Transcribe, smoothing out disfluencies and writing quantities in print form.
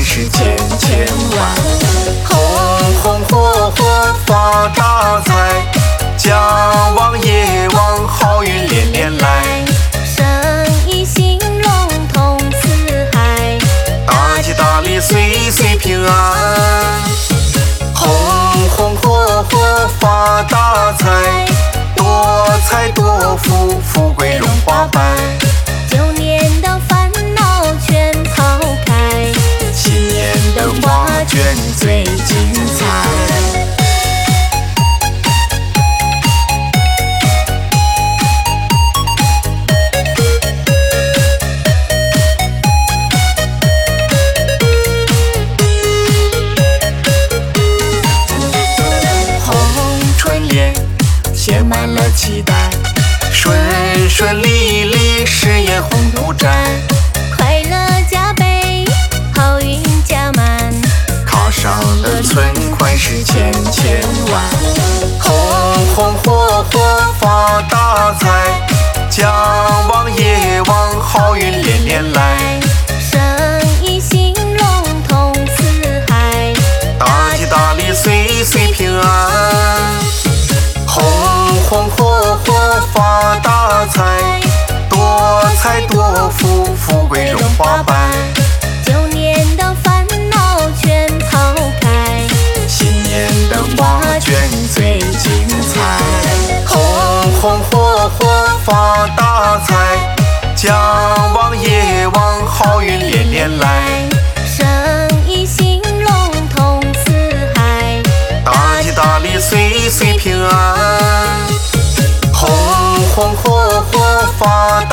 是千千万。红红火火发大财，家旺业旺好运连连来， 生意兴隆通四海， 大吉大利岁岁平安。红红火火发大财，多财多福富贵荣华摆， 旧年的烦恼全抛开， 新年的画卷最精彩。写满了期待，顺顺利利，事业红不摘， 快乐加倍，好运加满， 卡上的存款是千千万。红红火火发大财，家旺业旺好运连连来， 生意兴隆通四海， 大吉大利岁岁平安。红红火火发大财，多财多福富贵荣华摆， 旧年的烦恼全抛开， 新年的画卷最精彩。红红火火发大财，家旺业旺好运连连来， 生意兴隆通四海， 大吉大利岁岁平安。红红火火发